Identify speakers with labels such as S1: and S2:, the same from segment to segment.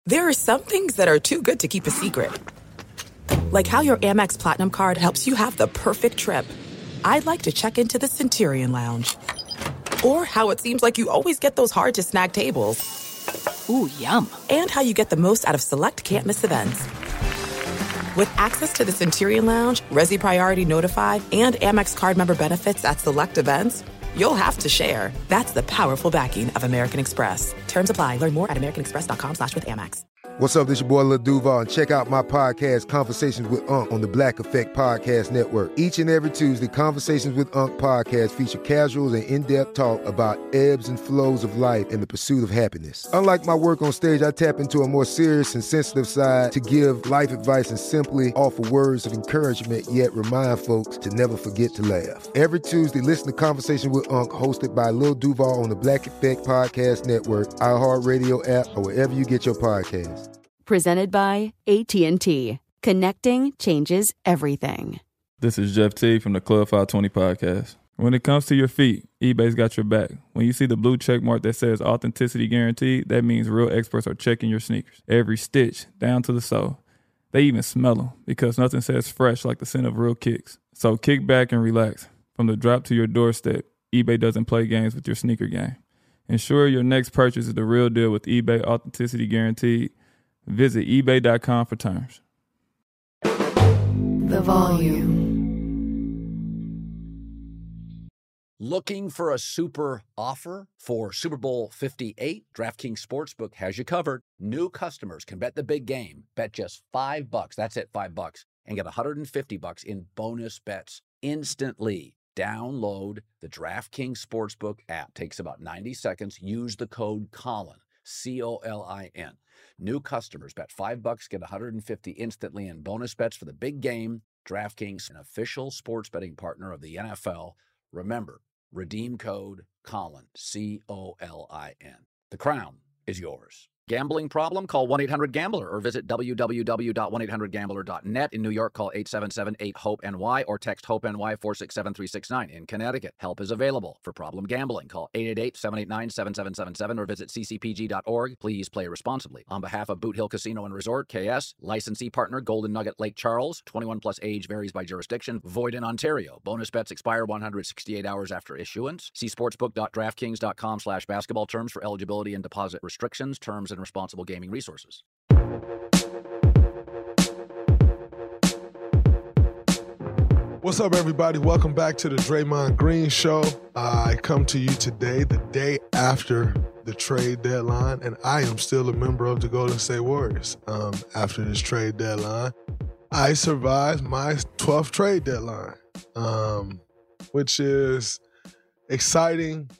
S1: There are some things that are too good to keep a secret. Like how your Amex Platinum card helps you have the perfect trip. I'd like to check into the Centurion Lounge. Or how it seems like you always get those hard-to-snag tables.
S2: Ooh, yum.
S1: And how you get the most out of select can't-miss events. With access to the Centurion Lounge, Resi Priority Notified, and Amex card member benefits at select events, you'll have to share. That's the powerful backing of American Express. Terms apply. Learn more at americanexpress.com/withAmex.
S3: What's up, this your boy Lil Duval, and check out my podcast, Conversations with Unc, on the Black Effect Podcast Network. Each and every Tuesday, Conversations with Unc podcast feature casuals and in-depth talk about ebbs and flows of life and the pursuit of happiness. Unlike my work on stage, I tap into a more serious and sensitive side to give life advice and simply offer words of encouragement, yet remind folks to never forget to laugh. Every Tuesday, listen to Conversation with Unc, hosted by Lil Duval on the Black Effect Podcast Network, iHeartRadio app, or wherever you get your podcasts.
S4: Presented by AT&T. Connecting changes everything.
S5: This is Jeff T from the Club 520 podcast. When it comes to your feet, eBay's got your back. When you see the blue check mark that says authenticity guaranteed, that means real experts are checking your sneakers. Every stitch, down to the sole. They even smell them, because nothing says fresh like the scent of real kicks. So kick back and relax. From the drop to your doorstep, eBay doesn't play games with your sneaker game. Ensure your next purchase is the real deal with eBay Authenticity Guaranteed. Visit ebay.com for terms.
S6: The Volume.
S7: Looking for a super offer for Super Bowl 58? DraftKings Sportsbook has you covered. New customers can bet the big game. Bet just $5. That's it, $5. And get $150 in bonus bets instantly. Download the DraftKings Sportsbook app. Takes about 90 seconds. Use the code COLIN. COLIN. New customers bet $5, get $150 instantly in bonus bets for the big game. DraftKings, an official sports betting partner of the NFL. Remember, redeem code COLIN, COLIN. The crown is yours. Gambling problem? Call 1-800-GAMBLER or visit www.1800gambler.net. In New York, call 877-8-HOPE-NY or text HOPE-NY 467-369. In Connecticut, help is available. For problem gambling, call 888-789-7777 or visit ccpg.org. Please play responsibly. On behalf of Boot Hill Casino and Resort, KS, licensee partner Golden Nugget Lake Charles, 21 plus age varies by jurisdiction, void in Ontario. Bonus bets expire 168 hours after issuance. See sportsbook.draftkings.com/basketball terms for eligibility and deposit restrictions, terms, and responsible gaming resources.
S8: What's up, everybody? Welcome back to the Draymond Green Show. I come to you today, the day after the trade deadline, and I am still a member of the Golden State Warriors. After this trade deadline, I survived my 12th trade deadline, which is exciting,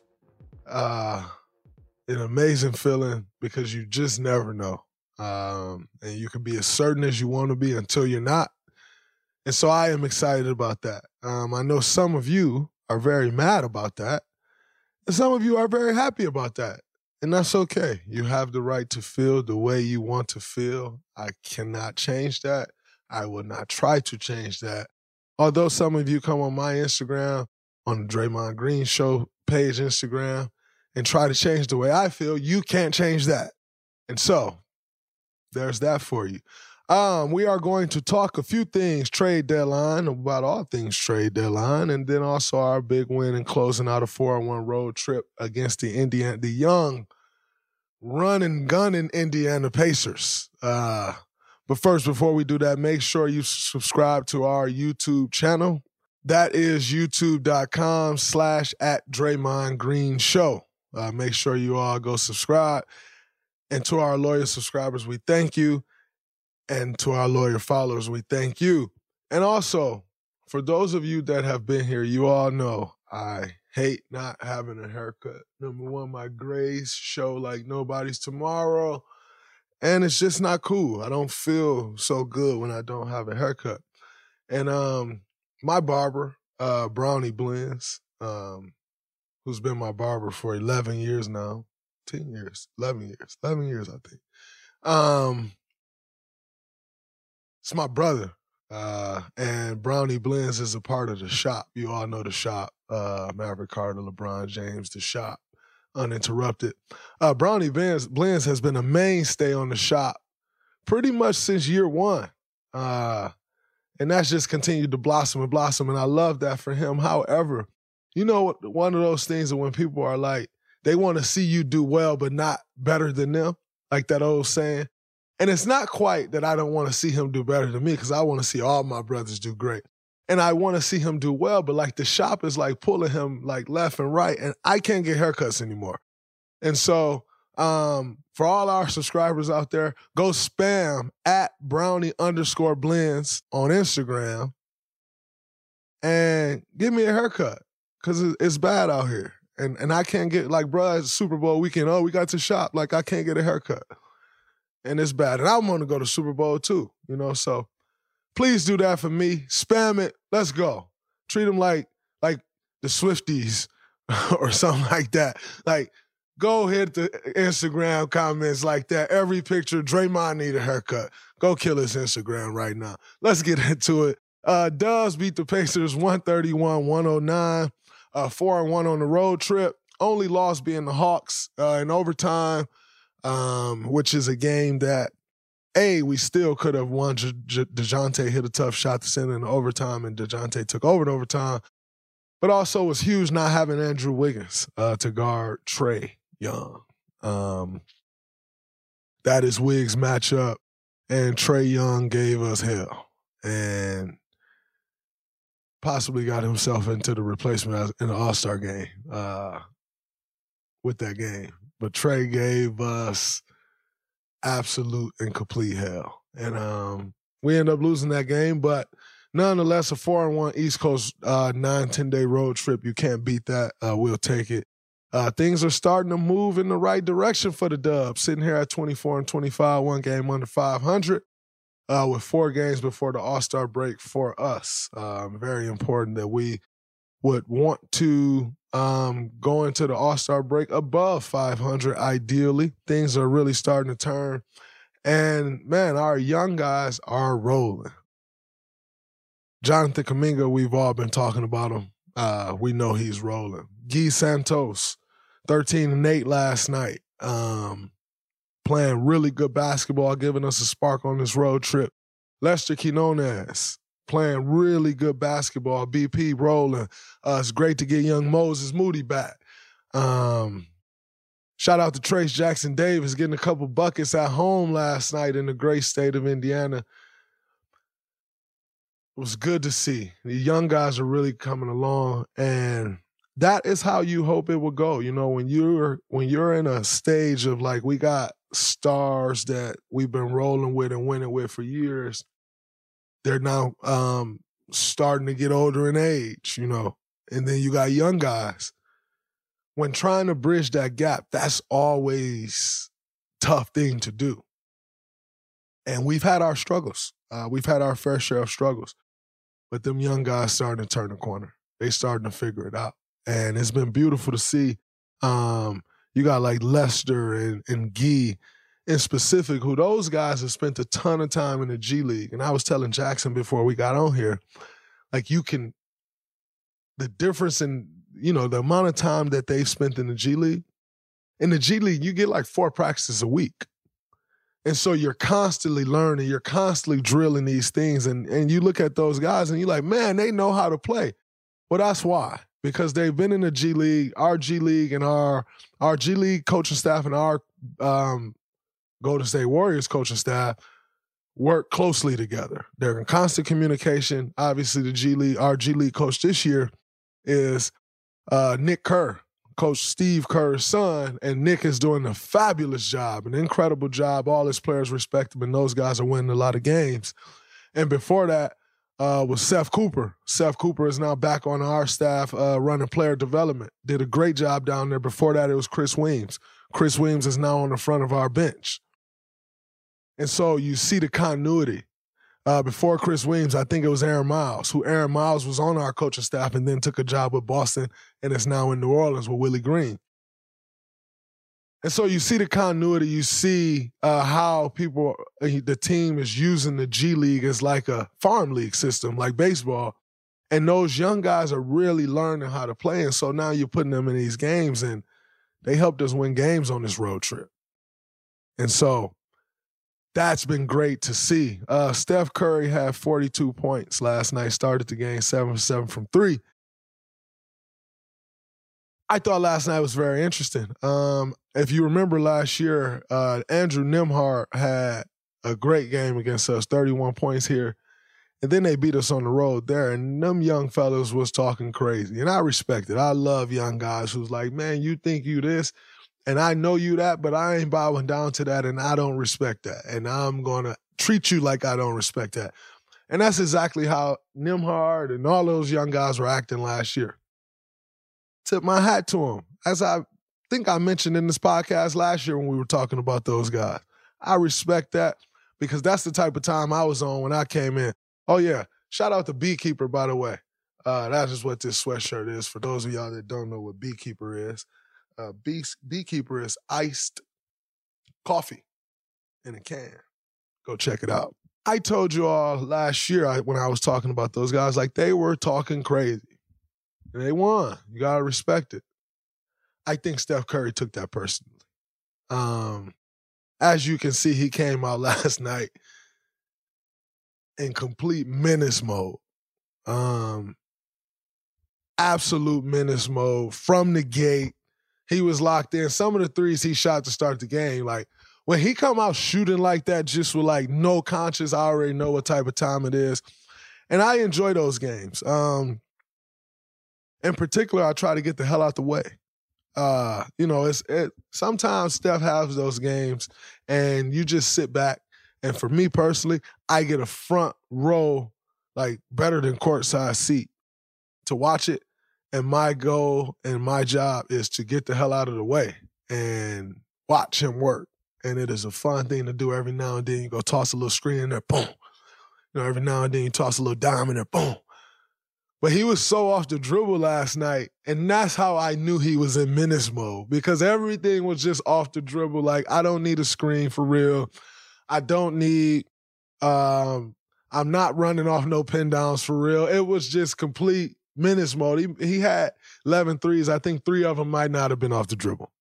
S8: an amazing feeling, because you just never know. And you can be as certain as you want to be until you're not. And so I am excited about that. I know some of you are very mad about that, and some of you are very happy about that. And that's okay. You have the right to feel the way you want to feel. I cannot change that. I will not try to change that. Although some of you come on my Instagram, on the Draymond Green Show page Instagram, and try to change the way I feel, you can't change that. And so there's that for you. We are going to talk a few things trade deadline, about all things trade deadline, and then also our big win in closing out a 4-1 road trip against the young, running, gunning Indiana Pacers. But first, before we do that, make sure you subscribe to our YouTube channel. That is youtube.com/@DraymondGreenShow. Make sure you all go subscribe. And to our loyal subscribers, we thank you. And to our loyal followers, we thank you. And also, for those of you that have been here, you all know I hate not having a haircut. Number one, my grays show like nobody's tomorrow. And it's just not cool. I don't feel so good when I don't have a haircut. And my barber, Brownie Blends, who's been my barber for 11 years now, 10 years, 11 years, I think. It's my brother, and Brownie Blends is a part of the shop. You all know the shop, Maverick Carter, LeBron James, the shop. uninterrupted. Brownie Blends has been a mainstay on the shop pretty much since year one. And that's just continued to blossom and blossom, and I love that for him. However, you know, one of those things that when people are like, they want to see you do well but not better than them, like that old saying. And it's not quite that I don't want to see him do better than me, because I want to see all my brothers do great. And I want to see him do well, but like the shop is like pulling him like left and right, and I can't get haircuts anymore. And so for all our subscribers out there, go spam at Brownie_Blends on Instagram and give me a haircut, because it's bad out here. And I can't get, like, bruh, it's Super Bowl weekend. Oh, we got to shop. Like, I can't get a haircut. And it's bad. And I want to go to Super Bowl too, you know? So please do that for me. Spam it. Let's go. Treat them like the Swifties or something like that. Like, go hit the Instagram comments like that. Every picture, Draymond need a haircut. Go kill his Instagram right now. Let's get into it. Dubs beat the Pacers 131-109. 4-1 on the road trip. Only loss being the Hawks in overtime, which is a game that, we still could have won. DeJounte hit a tough shot to send in overtime, and DeJounte took over the overtime. But also it was huge not having Andrew Wiggins to guard Trae Young. That is Wiggs' matchup, and Trae Young gave us hell. And possibly got himself into the replacement in the All-Star game with that game. But Trae gave us absolute and complete hell. And we ended up losing that game, but nonetheless, a 4-1 East Coast 9-10-day road trip. You can't beat that. We'll take it. Things are starting to move in the right direction for the Dubs. Sitting here at 24-25, one game under 500. With 4 games before the All-Star break for us. Very important that we would want to go into the All-Star break above 500, ideally. Things are really starting to turn. And, man, our young guys are rolling. Jonathan Kuminga, we've all been talking about him. We know he's rolling. Guy Santos, 13-8 last night. Playing really good basketball, giving us a spark on this road trip. Lester Quinones playing really good basketball. BP rolling. It's great to get young Moses Moody back. Shout out to Trace Jackson Davis getting a couple buckets at home last night in the great state of Indiana. It was good to see. The young guys are really coming along, and that is how you hope it will go. You know, when you're in a stage of like, we got stars that we've been rolling with and winning with for years, they're now starting to get older in age, you know, and then you got young guys. When trying to bridge that gap, that's always a tough thing to do. And we've had our struggles. We've had our fair share of struggles. But them young guys starting to turn the corner. They starting to figure it out. And it's been beautiful to see. You got like Lester and Guy in specific, who those guys have spent a ton of time in the G League. And I was telling Jackson before we got on here, like the difference in, you know, the amount of time that they've spent in the G League. In the G League, you get like 4 practices a week. And so you're constantly learning, you're constantly drilling these things. And you look at those guys and you're like, man, they know how to play. Well, that's why. Because they've been in the G League, our G League and our G League coaching staff and our Golden State Warriors coaching staff work closely together. They're in constant communication. Obviously, our G League coach this year is Nick Kerr, Coach Steve Kerr's son, and Nick is doing a fabulous job, an incredible job. All his players respect him, and those guys are winning a lot of games. And before that was Seth Cooper. Seth Cooper is now back on our staff running player development. Did a great job down there. Before that, it was Chris Weems. Chris Weems is now on the front of our bench. And so you see the continuity. Before Chris Weems, I think it was Aaron Miles, Aaron Miles was on our coaching staff and then took a job with Boston and is now in New Orleans with Willie Green. And so you see the continuity. You see how the team is using the G League as like a farm league system, like baseball. And those young guys are really learning how to play. And so now you're putting them in these games and They helped us win games on this road trip. And so that's been great to see. Steph Curry had 42 points last night, started the game 7 for 7 from 3. I thought last night was very interesting. If you remember last year, Andrew Nembhard had a great game against us, 31 points here. And then they beat us on the road there, and them young fellas was talking crazy. And I respect it. I love young guys who's like, man, you think you this, and I know you that, but I ain't bowing down to that, and I don't respect that. And I'm going to treat you like I don't respect that. And that's exactly how Nembhard and all those young guys were acting last year. Tip my hat to them. As I think I mentioned in this podcast last year when we were talking about those guys. I respect that because that's the type of time I was on when I came in. Oh, yeah. Shout out to Beekeeper, by the way. That is what this sweatshirt is. For those of y'all that don't know what Beekeeper is, Beekeeper is iced coffee in a can. Go check it out. I told you all last year when I was talking about those guys, like they were talking crazy. And they won. You got to respect it. I think Steph Curry took that personally. As you can see, he came out last night in complete menace mode. Absolute menace mode from the gate. He was locked in. Some of the threes he shot to start the game, like when he come out shooting like that, just with like no conscience, I already know what type of time it is. And I enjoy those games. In particular, I try to get the hell out the way. Sometimes Steph has those games and you just sit back. And for me personally, I get a front row, like better than courtside seat to watch it. And my goal and my job is to get the hell out of the way and watch him work. And it is a fun thing to do every now and then. You go toss a little screen in there, boom. Every now and then you toss a little dime in there, boom. But he was so off the dribble last night, and that's how I knew he was in menace mode because everything was just off the dribble. Like, I don't need a screen for real. I don't need I'm not running off no pin downs for real. It was just complete menace mode. He had 11 threes. I think 3 of them might not have been off the dribble.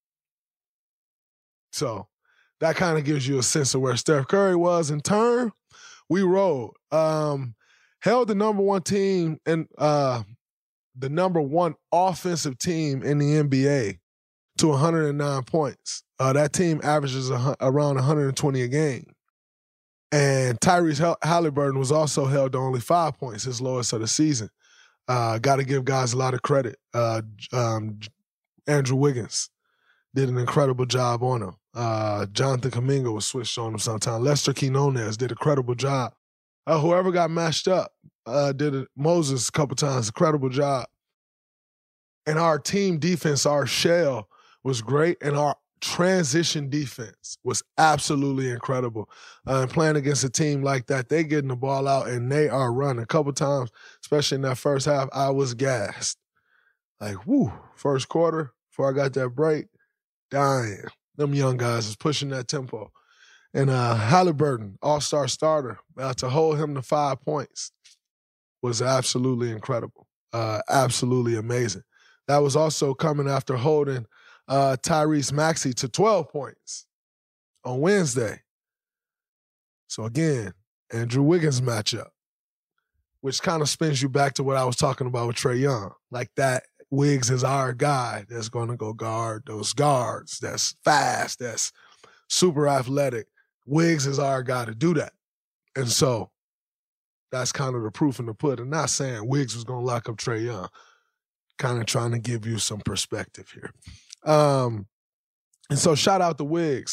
S8: So that kind of gives you a sense of where Steph Curry was. In turn, we rolled. Held the number one team and the number one offensive team in the NBA to 109 points. That team averages around 120 a game. And Tyrese Halliburton was also held to only 5 points, his lowest of the season. Got to give guys a lot of credit. Andrew Wiggins did an incredible job on him. Jonathan Kuminga was switched on him sometime. Lester Quinones did a credible job. Whoever got matched up Moses a couple times, incredible job. And our team defense, our shell was great, and our transition defense was absolutely incredible. And playing against a team like that, they getting the ball out and they are running. A couple times, especially in that first half, I was gassed. Like, whoo, first quarter, before I got that break, dying. Them young guys is pushing that tempo. And Halliburton, all-star starter, to hold him to 5 points was absolutely incredible, absolutely amazing. That was also coming after holding Tyrese Maxey to 12 points on Wednesday. So again, Andrew Wiggins matchup, which kind of spins you back to what I was talking about with Trae Young. Like that, Wiggs is our guy that's going to go guard those guards, that's fast, that's super athletic. Wiggs is our guy to do that. And so that's kind of the proof in the pudding. Not saying Wiggs was going to lock up Trae Young. Kind of trying to give you some perspective here. And so shout out to Wiggs.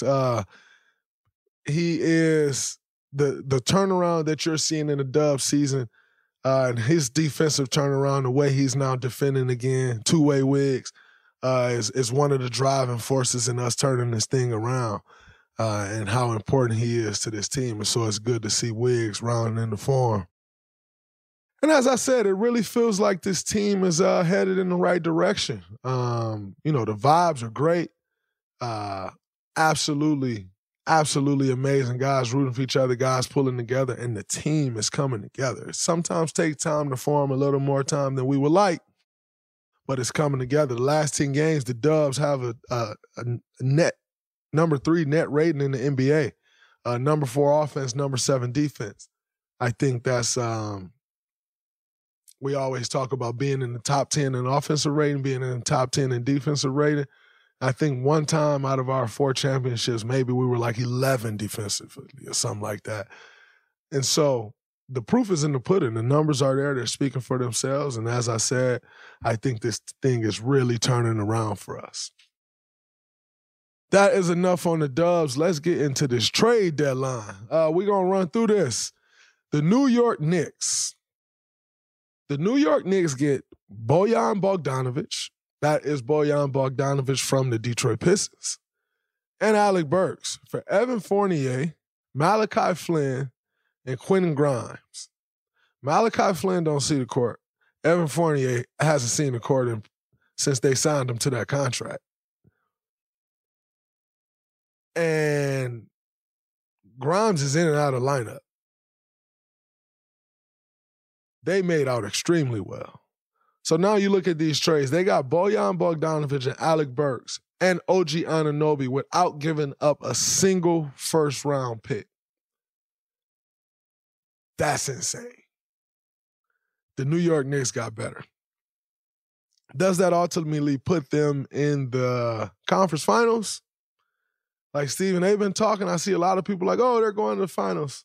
S8: He is the turnaround that you're seeing in the Dub season and his defensive turnaround, the way he's now defending again, two-way Wiggs, is one of the driving forces in us turning this thing around. And how important he is to this team. And so it's good to see Wiggs rounding in the form. And as I said, it really feels like this team is headed in the right direction. The vibes are great. Absolutely amazing. Guys rooting for each other, guys pulling together, and the team is coming together. It sometimes takes time to form, a little more time than we would like. but it's coming together. The last 10 games, the Dubs have a net number 3 net rating in the NBA, number 4 offense, number 7 defense. I think that's we always talk about being in the top 10 in offensive rating, being in the top 10 in defensive rating. I think one time out of our 4 championships, maybe we were like 11 defensively or something like that. And so the proof is in the pudding. The numbers are there. They're speaking for themselves. And as I said, I think this thing is really turning around for us. That is enough on the Dubs. Let's get into this trade deadline. We're going to run through this. The New York Knicks. The New York Knicks get Bojan Bogdanović. That is Bojan Bogdanović from the Detroit Pistons. And Alec Burks for Evan Fournier, Malachi Flynn, and Quentin Grimes. Malachi Flynn don't see the court. Evan Fournier hasn't seen the court since they signed him to that contract. And Grimes is in and out of lineup. They made out extremely well. So now you look at these trades. They got Bojan Bogdanović and Alec Burks and OG Anunoby without giving up a single first-round pick. That's insane. The New York Knicks got better. Does that ultimately put them in the conference finals? Like Stephen A. been talking, I see a lot of people like, oh, they're going to the finals.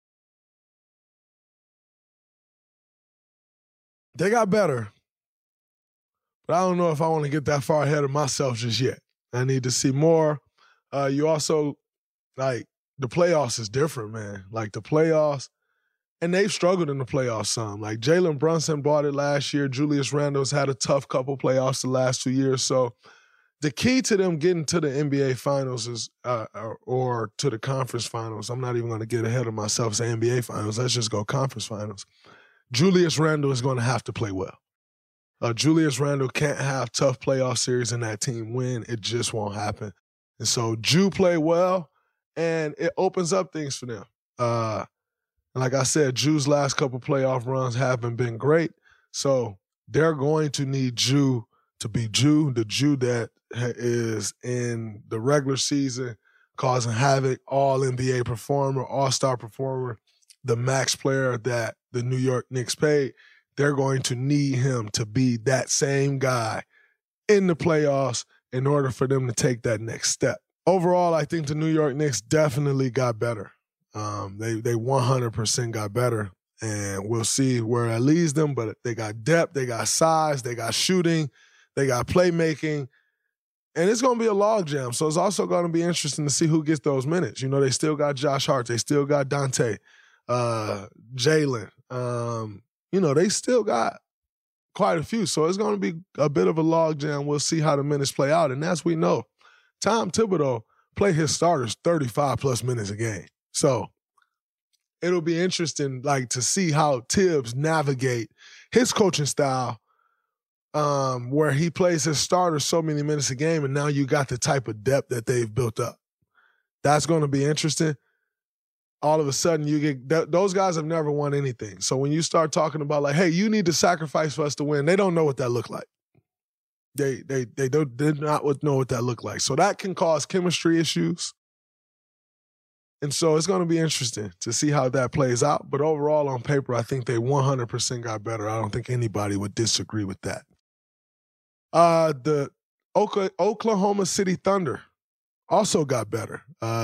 S8: They got better. But I don't know if I want to get that far ahead of myself just yet. I need to see more. You also, like, the playoffs is different, man. Like, the playoffs, and they've struggled in the playoffs some. Like, Jalen Brunson bought it last year. Julius Randle's had a tough couple playoffs the last 2 years. So the key to them getting to the NBA finals is, or to the conference finals, I'm not even going to get ahead of myself, say NBA finals. Let's just go conference finals. Julius Randle is going to have to play well. Julius Randle can't have tough playoff series and that team win. It just won't happen. And so Ju play well, and it opens up things for them. Like I said, Ju's last couple playoff runs haven't been great. So they're going to need Ju to be Ju, the Ju that is in the regular season causing havoc, all-NBA performer, all-star performer, the max player that the New York Knicks paid. They're going to need him to be that same guy in the playoffs in order for them to take that next step. Overall, I think the New York Knicks definitely got better. They 100% got better, and we'll see where that leads them, but they got depth, they got size, they got shooting, they got playmaking, and it's going to be a logjam. So it's also going to be interesting to see who gets those minutes. You know, they still got Josh Hart, they still got Dante, Jalen, you know, they still got quite a few. So it's going to be a bit of a logjam. We'll see how the minutes play out. And as we know, Tom Thibodeau play his starters 35-plus minutes a game. So it'll be interesting, like, to see how Tibbs navigate his coaching style, where he plays his starters so many minutes a game, and now you got the type of depth that they've built up. That's going to be interesting. All of a sudden, you get those guys have never won anything. So when you start talking about, like, hey, you need to sacrifice for us to win, they don't know what that look like. They did not know what that looked like. So that can cause chemistry issues. And so it's going to be interesting to see how that plays out. But overall, on paper, I think they 100% got better. I don't think anybody would disagree with that. The Oklahoma City Thunder also got better.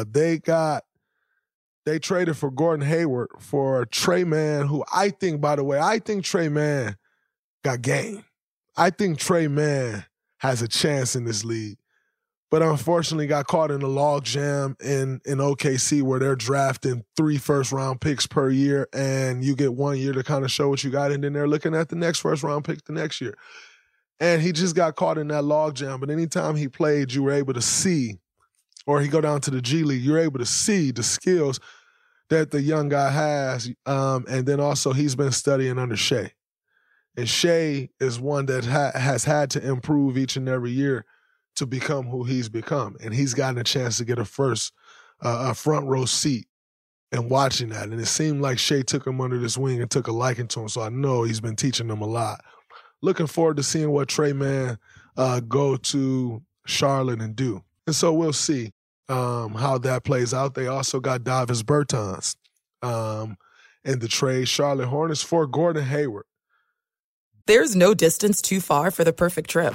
S8: They traded for Gordon Hayward for Trey Mann, who I think Trey Mann got game. I think Trey Mann has a chance in this league, but unfortunately got caught in a log jam in OKC where they're drafting 3 first-round picks per year, and you get 1 year to kind of show what you got, and then they're looking at the next first-round pick the next year. And he just got caught in that log jam, but anytime he played, you were able to see, or he go down to the G League, you're able to see the skills that the young guy has, and then also he's been studying under Shea. And Shea is one that has had to improve each and every year to become who he's become. And he's gotten a chance to get a front row seat and watching that. And it seemed like Shea took him under his wing and took a liking to him. So I know he's been teaching him a lot. looking forward to seeing what Trey Mann go to Charlotte and do. And so we'll see how that plays out. They also got Davis Bertans in the trade. Charlotte Hornets for Gordon Hayward.
S1: There's no distance too far for the perfect trip.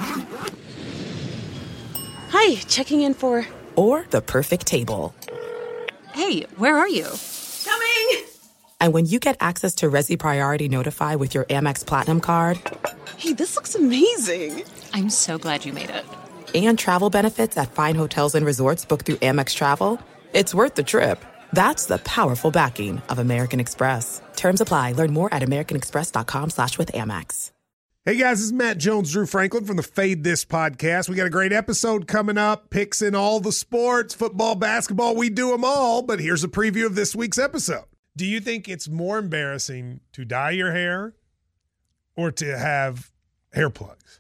S2: Hi, checking in for...
S1: Or the perfect table.
S2: Hey, where are you?
S1: Coming! And when you get access to Resi Priority Notify with your Amex Platinum card...
S2: Hey, this looks amazing.
S6: I'm so glad you made it.
S1: And travel benefits at fine hotels and resorts booked through Amex Travel, it's worth the trip. That's the powerful backing of American Express. Terms apply. Learn more at americanexpress.com/withAmex.
S9: Hey guys, this is Matt Jones, Drew Franklin from the Fade This podcast. We got a great episode coming up. Picks in all the sports, football, basketball, we do them all. But here's a preview of this week's episode. Do you think it's more embarrassing to dye your hair or to have hair plugs?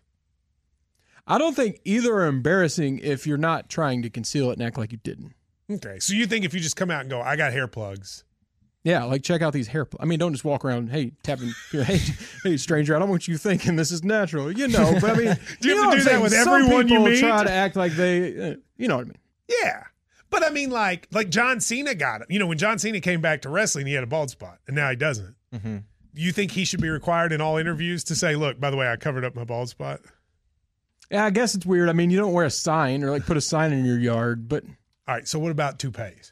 S10: I don't think either are embarrassing if you're not trying to conceal it and act like you didn't.
S9: Okay, so you think if you just come out and go, I got hair plugs.
S10: Yeah, like check out these hair plugs. I mean, don't just walk around, hey, tapping, hey, stranger, I don't want you thinking this is natural. You know, but I mean,
S9: do you have to do that with everyone you meet?
S10: Try to act like they, you know what I mean?
S9: Yeah. But I mean, like John Cena got it. You know, when John Cena came back to wrestling, he had a bald spot, and now he doesn't. Mm-hmm. You think he should be required in all interviews to say, look, by the way, I covered up my bald spot?
S10: Yeah, I guess it's weird. I mean, you don't wear a sign or like put a sign in your yard, but...
S9: All right, so what about toupees?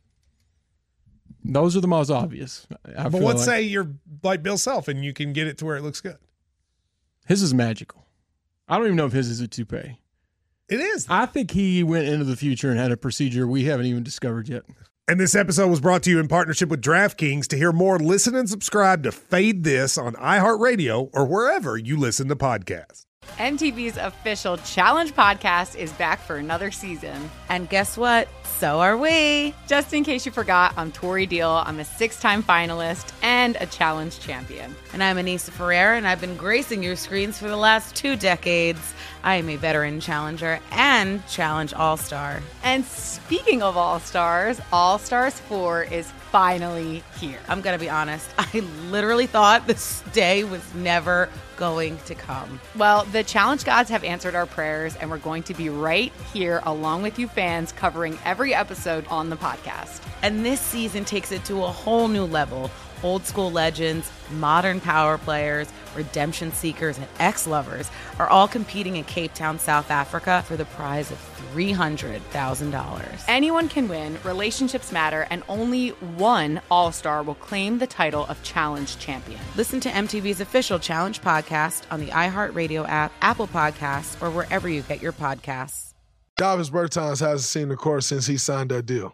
S10: Those are the most obvious.
S9: But let's say you're like Bill Self and you can get it to where it looks good.
S10: His is magical. I don't even know if his is a toupee.
S9: It is.
S10: I think he went into the future and had a procedure we haven't even discovered yet.
S9: And this episode was brought to you in partnership with DraftKings. To hear more, listen and subscribe to Fade This on iHeartRadio or wherever you listen to podcasts.
S6: MTV's official Challenge podcast is back for another season.
S2: And guess what? So are we.
S6: Just in case you forgot, I'm Tori Deal. I'm a 6-time finalist and a challenge champion.
S2: And I'm Anissa Ferreira, and I've been gracing your screens for the last 2 decades. I am a veteran challenger and challenge all-star.
S6: And speaking of all-stars, All-Stars 4 is finally here.
S2: I'm going to be honest. I literally thought this day was never going to come.
S6: Well, the challenge gods have answered our prayers, and we're going to be right here along with you fans covering every episode on the podcast.
S2: And this season takes it to a whole new level. Old school legends, modern power players, redemption seekers, and ex-lovers are all competing in Cape Town, South Africa for the prize of $300,000.
S6: Anyone can win, relationships matter, and only one All-Star will claim the title of Challenge Champion.
S2: Listen to MTV's official Challenge podcast on the iHeartRadio app, Apple Podcasts, or wherever you get your podcasts.
S8: Davis Bertans hasn't seen the court since he signed that deal.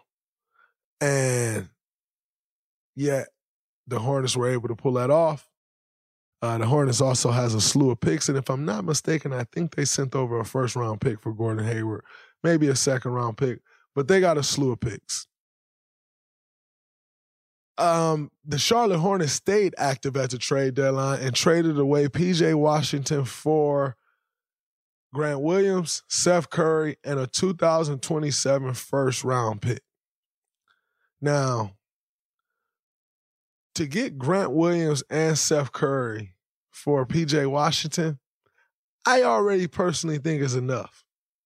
S8: And yet, the Hornets were able to pull that off. The Hornets also has a slew of picks, and if I'm not mistaken, I think they sent over a first-round pick for Gordon Hayward, maybe a second-round pick, but they got a slew of picks. The Charlotte Hornets stayed active at the trade deadline and traded away P.J. Washington for Grant Williams, Seth Curry, and a 2027 first-round pick. Now, to get Grant Williams and Seth Curry for P.J. Washington, I already personally think is enough.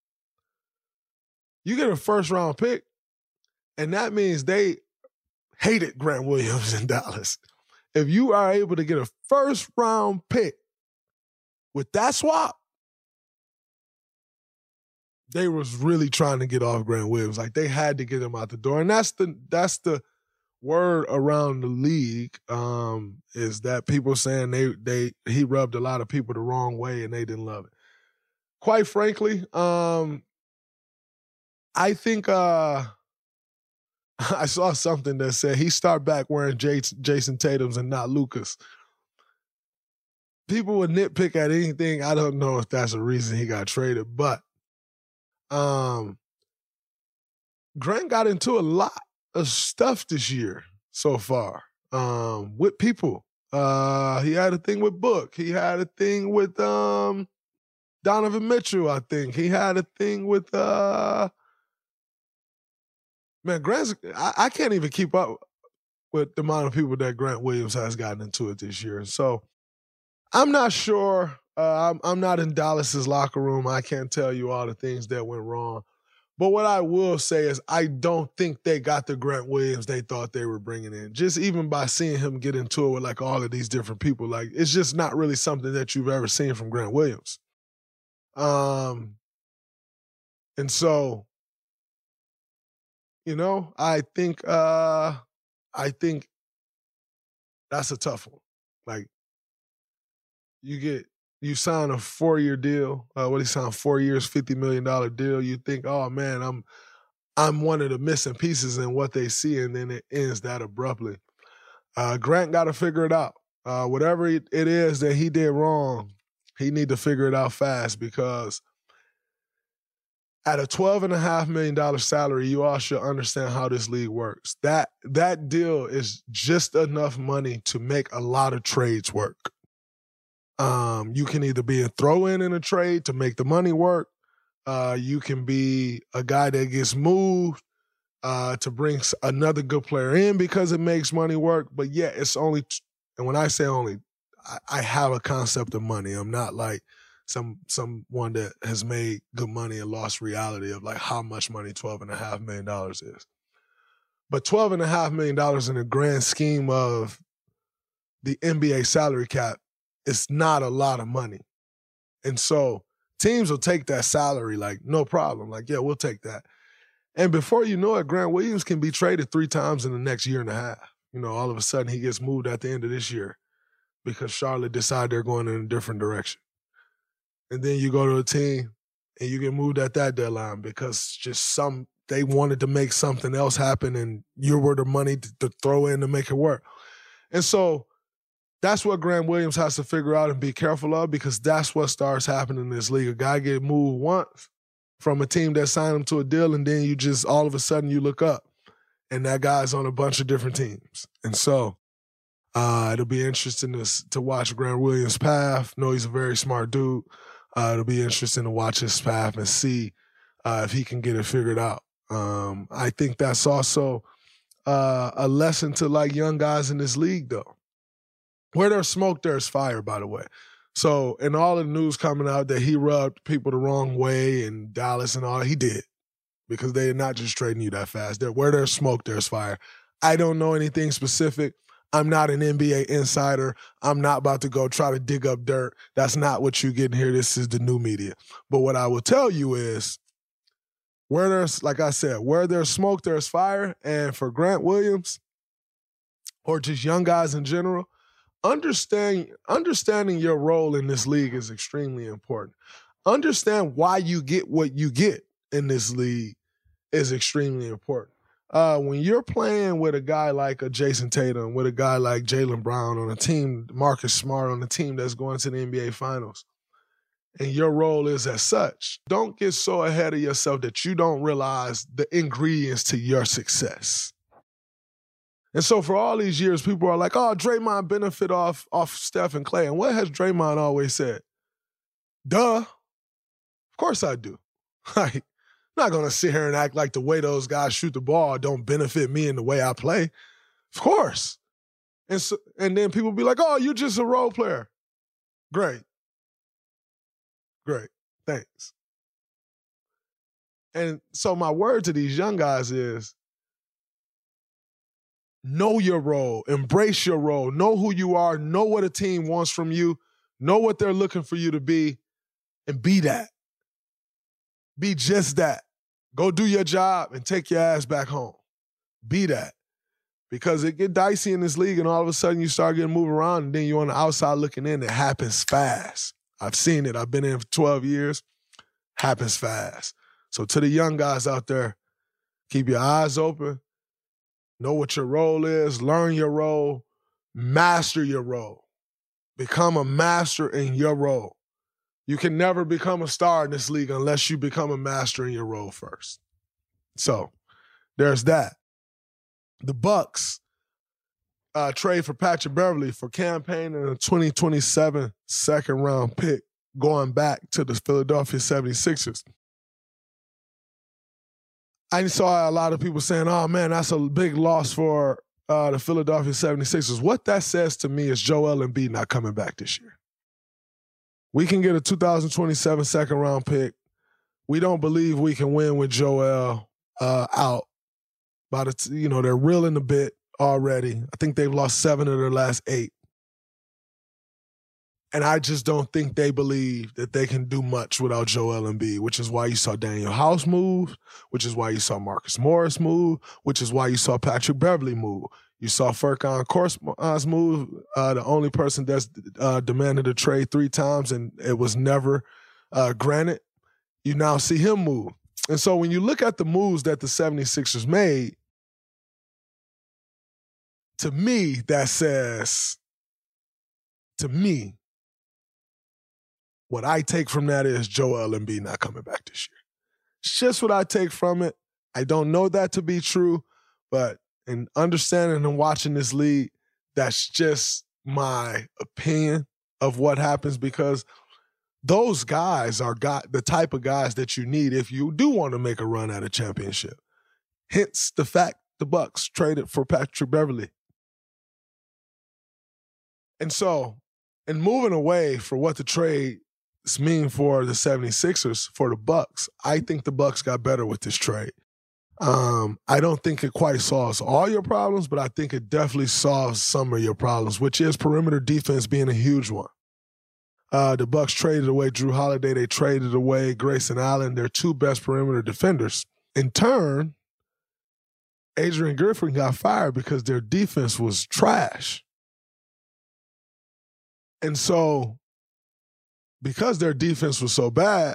S8: You get a first-round pick, and that means they hated Grant Williams in Dallas. If you are able to get a first-round pick with that swap, they was really trying to get off Grant Williams. Like, they had to get him out the door. And that's the word around the league, is that people saying he rubbed a lot of people the wrong way and they didn't love it. Quite frankly, I think I saw something that said he start back wearing Jason Tatum's and not Lucas. People would nitpick at anything. I don't know if that's a reason he got traded, but Grant got into a lot of stuff this year so far with people. He had a thing with Book. He had a thing with Donovan Mitchell, I think. He had a thing with Grant's, I can't even keep up with the amount of people that Grant Williams has gotten into it this year. So I'm not sure I'm not in Dallas's locker room. I can't tell you all the things that went wrong. But what I will say is I don't think they got the Grant Williams they thought they were bringing in. Just even by seeing him get into it with like all of these different people, like it's just not really something that you've ever seen from Grant Williams. And so, you know, I think that's a tough one. Like you sign a 4-year deal. What he signed, 4 years, $50 million deal. You think, oh man, I'm one of the missing pieces in what they see, and then it ends that abruptly. Grant got to figure it out. Whatever it is that he did wrong, he need to figure it out fast, because at a $12.5 million salary, you all should understand how this league works. That deal is just enough money to make a lot of trades work. You can either be a throw-in in a trade to make the money work. You can be a guy that gets moved to bring another good player in because it makes money work. But yeah, it's only, and when I say only, I have a concept of money. I'm not like someone that has made good money and lost reality of like how much money $12.5 million is. But $12.5 million in the grand scheme of the NBA salary cap, it's not a lot of money. And so teams will take that salary like no problem. Like, yeah, we'll take that. And before you know it, Grant Williams can be traded 3 times in the next year and a half. You know, all of a sudden he gets moved at the end of this year because Charlotte decide they're going in a different direction. And then you go to a team and you get moved at that deadline because they wanted to make something else happen and you were the money to throw in to make it work. And so that's what Grant Williams has to figure out and be careful of, because that's what starts happening in this league. A guy get moved once from a team that signed him to a deal, and then you just all of a sudden you look up and that guy's on a bunch of different teams. And so it'll be interesting to watch Grant Williams' path. I know he's a very smart dude. It'll be interesting to watch his path and see if he can get it figured out. I think that's also a lesson to like young guys in this league, though. Where there's smoke, there's fire, by the way. So in all of the news coming out that he rubbed people the wrong way in Dallas and all that, he did, because they are not just trading you that fast. Where there's smoke, there's fire. I don't know anything specific. I'm not an NBA insider. I'm not about to go try to dig up dirt. That's not what you're getting here. This is the new media. But what I will tell you is where there's, like I said, where there's smoke, there's fire. And for Grant Williams, or just young guys in general, understanding your role in this league is extremely important. Understand why you get what you get in this league is extremely important. When you're playing with a guy like a Jason Tatum, with a guy like Jaylen Brown on a team, Marcus Smart on a team that's going to the NBA Finals, and your role is as such, don't get so ahead of yourself that you don't realize the ingredients to your success. And so for all these years, people are like, oh, Draymond benefit off Steph and Clay. And what has Draymond always said? Duh. Of course I do. Like, I'm not going to sit here and act like the way those guys shoot the ball don't benefit me in the way I play. Of course. And then people be like, oh, you're just a role player. Great. Thanks. And so my word to these young guys is, know your role, embrace your role, know who you are, know what a team wants from you, know what they're looking for you to be, and be that. Be just that. Go do your job and take your ass back home. Be that. Because it get dicey in this league and all of a sudden you start getting moved around and then you're on the outside looking in. It happens fast. I've seen it. I've been in for 12 years. Happens fast. So to the young guys out there, keep your eyes open. Know what your role is, learn your role, master your role. Become a master in your role. You can never become a star in this league unless you become a master in your role first. So there's that. The Bucks trade for Patrick Beverley for campaign and a 2027 second-round pick going back to the Philadelphia 76ers. I saw a lot of people saying, oh, man, that's a big loss for the Philadelphia 76ers. What that says to me is Joel Embiid not coming back this year. We can get a 2027 second-round pick. We don't believe we can win with Joel out. They're reeling a bit already. I think they've lost 7 of their last 8. And I just don't think they believe that they can do much without Joel Embiid, which is why you saw Daniel House move, which is why you saw Marcus Morris move, which is why you saw Patrick Beverley move. You saw Furkan Korkmaz move, the only person that's demanded a trade 3 times, and it was never granted. You now see him move. And so when you look at the moves that the 76ers made, to me, that says, what I take from that is Joel Embiid not coming back this year. It's just what I take from it. I don't know that to be true, but in understanding and watching this league, that's just my opinion of what happens, because those guys are the type of guys that you need if you do want to make a run at a championship. Hence the fact the Bucks traded for Patrick Beverley. And so, in moving away for what the trade mean for the 76ers, for the Bucks, I think the Bucks got better with this trade. I don't think it quite solves all your problems, but I think it definitely solves some of your problems, which is perimeter defense being a huge one. The Bucks traded away Drew Holiday. They traded away Grayson Allen, their 2 best perimeter defenders. In turn, Adrian Griffin got fired because their defense was trash. And so, because their defense was so bad,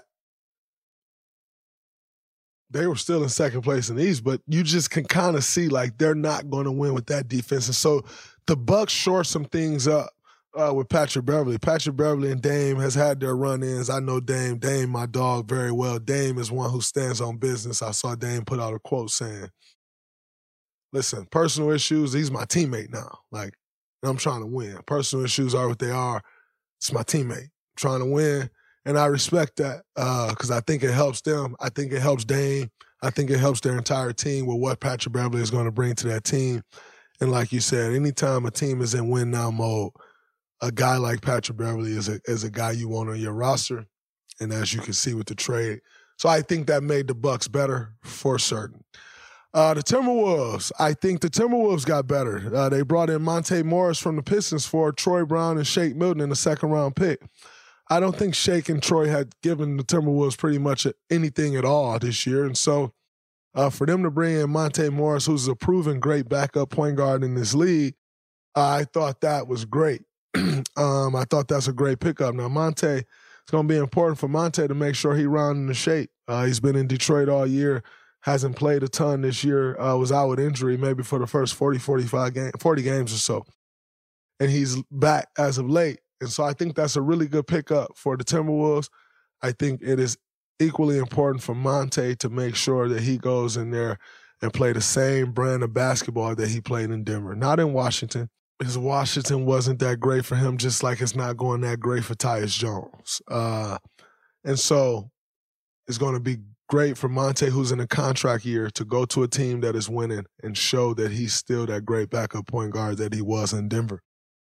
S8: they were still in second place in the East, but you just can kind of see like they're not going to win with that defense. And so the Bucks shore some things up with Patrick Beverley. Patrick Beverley and Dame has had their run-ins. I know Dame, my dog, very well. Dame is one who stands on business. I saw Dame put out a quote saying, listen, personal issues, he's my teammate now. Like, I'm trying to win. Personal issues are what they are. It's my teammate. I'm trying to win. And I respect that because I think it helps them. I think it helps Dame. I think it helps their entire team with what Patrick Beverley is going to bring to that team. And like you said, anytime a team is in win-now mode, a guy like Patrick Beverley is a guy you want on your roster. And as you can see with the trade. So I think that made the Bucks better for certain. The Timberwolves, I think the Timberwolves got better. They brought in Monte Morris from the Pistons for Troy Brown and Shake Milton in the second-round pick. I don't think Shake and Troy had given the Timberwolves pretty much anything at all this year. And so for them to bring in Monte Morris, who's a proven great backup point guard in this league, I thought that was great. I thought that's a great pickup. Now, Monte, it's going to be important for Monte to make sure he rounding the shape. He's been in Detroit all year, hasn't played a ton this year, was out with injury maybe for the first 40 games or so. And he's back as of late. And so I think that's a really good pickup for the Timberwolves. I think it is equally important for Monte to make sure that he goes in there and play the same brand of basketball that he played in Denver. Not in Washington, because Washington wasn't that great for him, just like it's not going that great for Tyus Jones. And so it's going to be great for Monte, who's in a contract year, to go to a team that is winning and show that he's still that great backup point guard that he was in Denver.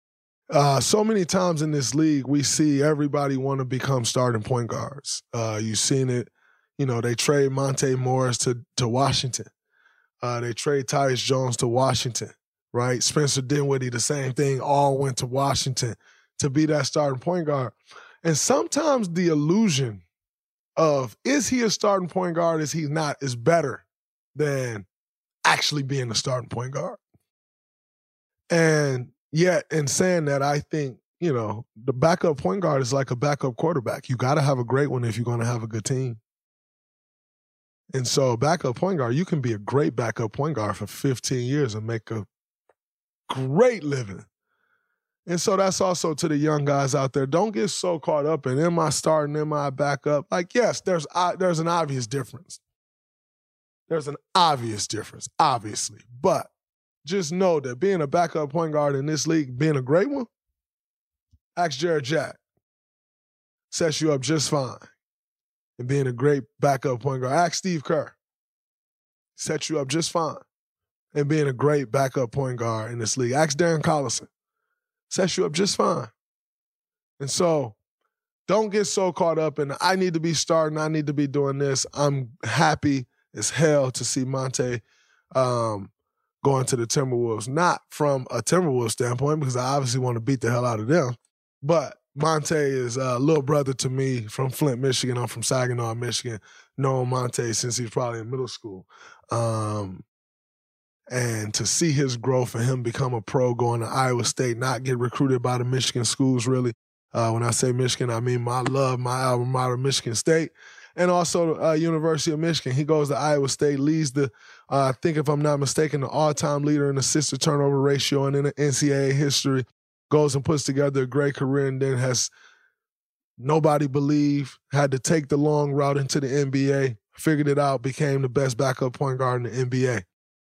S8: So many times in this league, we see everybody want to become starting point guards. You've seen it. They trade Monte Morris to Washington. They trade Tyus Jones to Washington, right? Spencer Dinwiddie, the same thing, all went to Washington to be that starting point guard. And sometimes the illusion of, is he a starting point guard, is he not, is better than actually being a starting point guard. And yet, in saying that, I think, the backup point guard is like a backup quarterback. You got to have a great one if you're going to have a good team. And so backup point guard, you can be a great backup point guard for 15 years and make a great living. And so that's also to the young guys out there. Don't get so caught up in, am I starting, am I backup? Like, yes, there's an obvious difference. There's an obvious difference, obviously. But just know that being a backup point guard in this league, being a great one, ask Jared Jack, sets you up just fine. And being a great backup point guard, ask Steve Kerr, sets you up just fine. And being a great backup point guard in this league, ask Darren Collison, sets you up just fine. And so don't get so caught up in, I need to be starting, I need to be doing this. I'm happy as hell to see Monte going to the Timberwolves. Not from a Timberwolves standpoint, because I obviously want to beat the hell out of them, but Monte is a little brother to me from Flint, Michigan. I'm from Saginaw, Michigan. Known Monte since he's probably in middle school. And to see his growth and him become a pro, going to Iowa State, not get recruited by the Michigan schools, really. When I say Michigan, I mean my alma mater, Michigan State, and also University of Michigan. He goes to Iowa State, leads the, I think if I'm not mistaken, the all-time leader in assist to turnover ratio in the NCAA history. Goes and puts together a great career, and then has nobody believe, had to take the long route into the NBA, figured it out, became the best backup point guard in the NBA.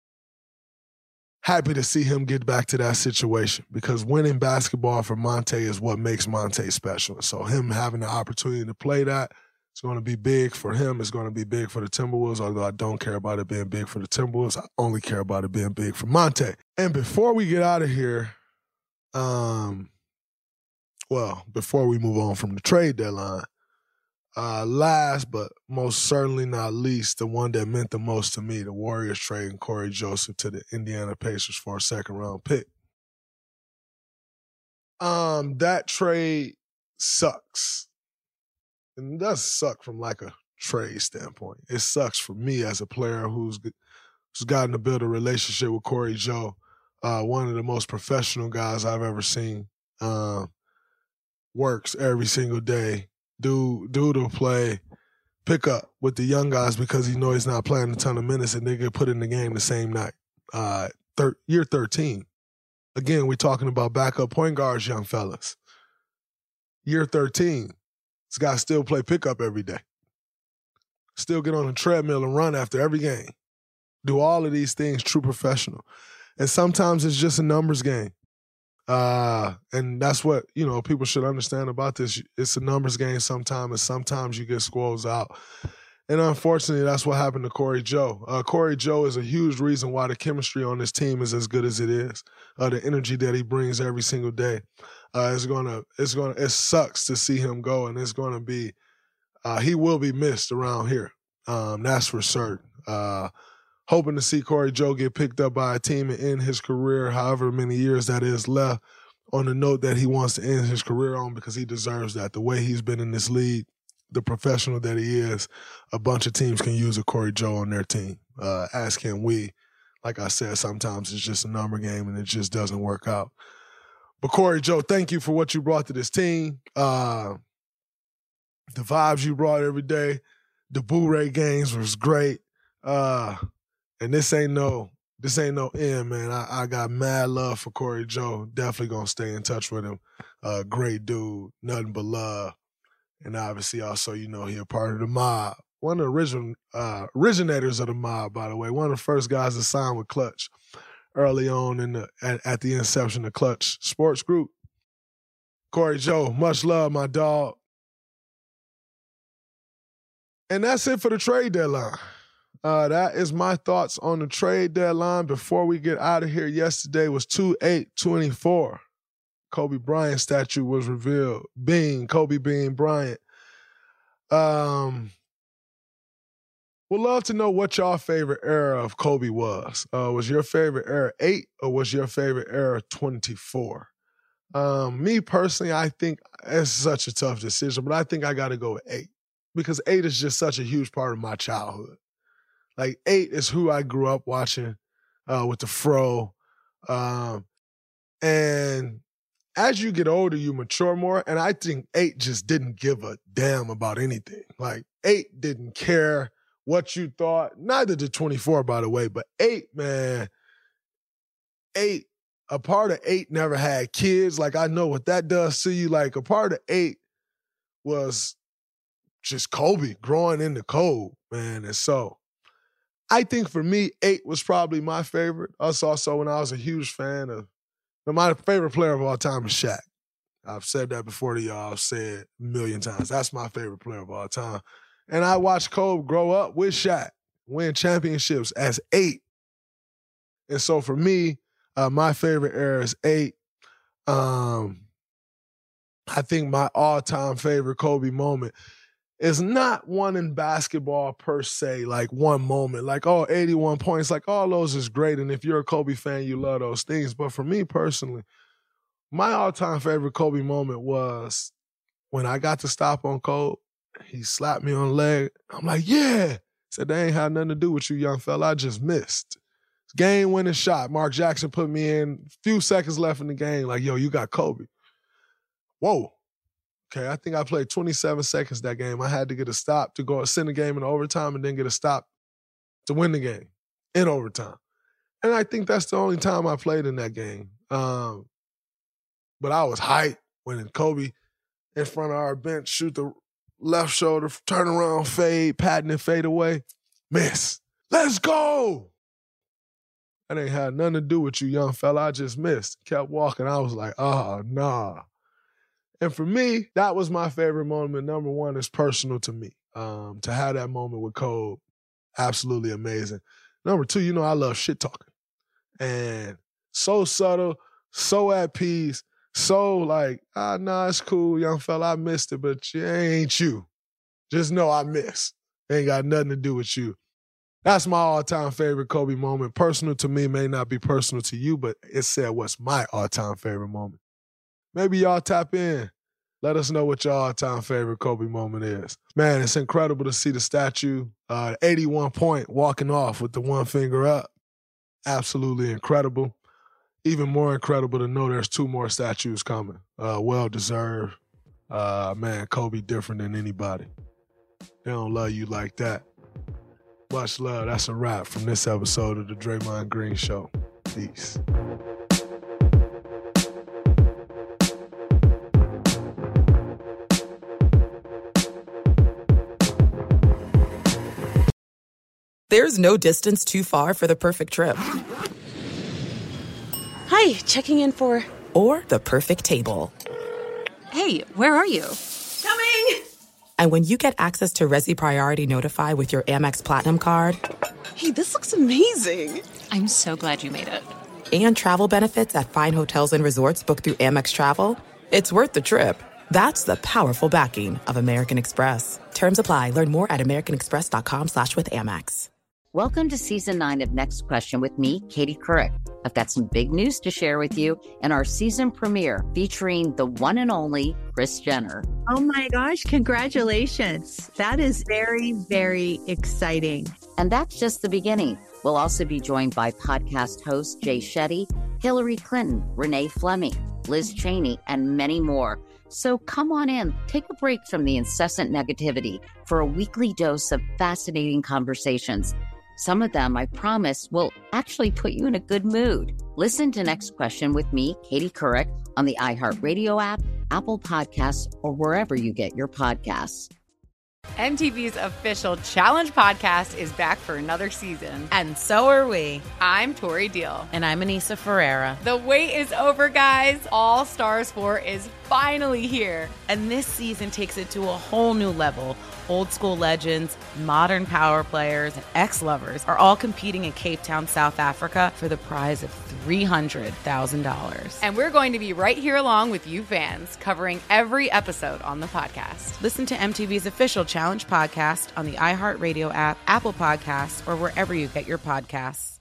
S8: Happy to see him get back to that situation, because winning basketball for Monte is what makes Monte special. So him having the opportunity to play that, it's going to be big for him. It's going to be big for the Timberwolves, although I don't care about it being big for the Timberwolves. I only care about it being big for Monte. And before we get out of here, before we move on from the trade deadline, last but most certainly not least, the one that meant the most to me, the Warriors trading Corey Joseph to the Indiana Pacers for a second-round pick. That trade sucks. And it does suck from like a trade standpoint. It sucks for me as a player who's gotten to build a relationship with Corey Joe, one of the most professional guys I've ever seen. Works every single day. Dude will play pickup with the young guys because he knows he's not playing a ton of minutes, and they get put in the game the same night. Year 13. Again, we're talking about backup point guards, young fellas. Year 13. This guy still play pickup every day. Still get on a treadmill and run after every game. Do all of these things, true professional. And sometimes it's just a numbers game. And that's what, people should understand about this. It's a numbers game sometimes, and sometimes you get squalls out. And unfortunately, that's what happened to Corey Joe. Corey Joe is a huge reason why the chemistry on this team is as good as it is. The energy that he brings every single day. It sucks to see him go, and it's going to be, he will be missed around here. That's for certain. Hoping to see Corey Joe get picked up by a team and end his career, however many years that is left, on the note that he wants to end his career on, because he deserves that. The way he's been in this league, the professional that he is, a bunch of teams can use a Corey Joe on their team. As can we. Like I said, sometimes it's just a number game and it just doesn't work out. But Corey Joe, thank you for what you brought to this team. The vibes you brought every day. The Boo-Ray games was great. And this ain't no end, man. I got mad love for Corey Joe. Definitely gonna stay in touch with him. Great dude, nothing but love. And obviously also, he a part of the mob. One of the originators of the mob, by the way. One of the first guys to sign with Clutch early on at the inception of Clutch Sports Group. Corey Joe, much love, my dog. And that's it for the trade deadline. That is my thoughts on the trade deadline. Before we get out of here, yesterday was 2/8/24. Kobe Bryant statue was revealed. Kobe Bean Bryant. Would love to know what y'all favorite era of Kobe was. Was your favorite era 8 or was your favorite era 24? Me personally, I think it's such a tough decision, but I think I got to go with 8 because 8 is just such a huge part of my childhood. Like 8 is who I grew up watching with the Fro. And as you get older, you mature more. And I think 8 just didn't give a damn about anything. Like 8 didn't care what you thought. Neither did 24, by the way. But 8, man, 8, a part of 8 never had kids. Like I know what that does to you. Like a part of 8 was just Kobe growing in the cold, man. And so I think for me, 8 was probably my favorite. Us also when I was a huge fan of, my favorite player of all time is Shaq. I've said that before to y'all. I've said a million times. That's my favorite player of all time. And I watched Kobe grow up with Shaq, win championships as 8. And so for me, my favorite era is 8. I think my all-time favorite Kobe moment is not one in basketball per se, like one moment, like, 81 points, like all those is great. And if you're a Kobe fan, you love those things. But for me personally, my all-time favorite Kobe moment was when I got to stop on Kobe. He slapped me on the leg. I'm like, yeah. Said, that ain't had nothing to do with you, young fella. I just missed. Game-winning shot. Mark Jackson put me in. Few seconds left in the game. Like, yo, you got Kobe. Whoa. Okay, I think I played 27 seconds that game. I had to get a stop to go send the game in overtime and then get a stop to win the game in overtime. And I think that's the only time I played in that game. But I was hyped when Kobe in front of our bench shoot the left shoulder, turn around, fade, patent and fade away. Miss. Let's go. That ain't had nothing to do with you, young fella. I just missed. Kept walking. I was like, nah. And for me, that was my favorite moment. Number one, is personal to me. To have that moment with Kobe, absolutely amazing. Number two, I love shit talking. And so subtle, so at peace, so like, nah, it's cool, young fella, I missed it, but it ain't you. Just know I missed. Ain't got nothing to do with you. That's my all-time favorite Kobe moment. Personal to me, may not be personal to you, but it said what's my all-time favorite moment. Maybe y'all tap in. Let us know what your all-time favorite Kobe moment is. Man, it's incredible to see the statue, 81 point, walking off with the one finger up. Absolutely incredible. Even more incredible to know there's 2 more statues coming. Well-deserved. Man, Kobe different than anybody. They don't love you like that. Much love. That's a wrap from this episode of the Draymond Green Show. Peace.
S1: There's no distance too far for the perfect trip.
S11: Hi, checking in for...
S1: Or the perfect table.
S11: Hey, where are you?
S1: Coming! And when you get access to Resi Priority Notify with your Amex Platinum card...
S11: Hey, this looks amazing. I'm so glad you made it.
S1: And travel benefits at fine hotels and resorts booked through Amex Travel, it's worth the trip. That's the powerful backing of American Express. Terms apply. Learn more at americanexpress.com/withAmex.
S12: Welcome to Season 9 of Next Question with me, Katie Couric. I've got some big news to share with you in our season premiere featuring the one and only Kris Jenner.
S13: Oh my gosh, congratulations. That is very, very exciting.
S12: And that's just the beginning. We'll also be joined by podcast host Jay Shetty, Hillary Clinton, Renee Fleming, Liz Cheney, and many more. So come on in, take a break from the incessant negativity for a weekly dose of fascinating conversations. Some of them, I promise, will actually put you in a good mood. Listen to Next Question with me, Katie Couric, on the iHeartRadio app, Apple Podcasts, or wherever you get your podcasts.
S6: MTV's official Challenge podcast is back for another season.
S2: And so are we.
S6: I'm Tori Deal.
S2: And I'm Anissa Ferreira.
S6: The wait is over, guys. All Stars 4 is finally here.
S2: And this season takes it to a whole new level. Old school legends, modern power players, and ex-lovers are all competing in Cape Town, South Africa for the prize of $300,000.
S6: And we're going to be right here along with you fans, covering every episode on the podcast.
S2: Listen to MTV's official Challenge podcast on the iHeartRadio app, Apple Podcasts, or wherever you get your podcasts.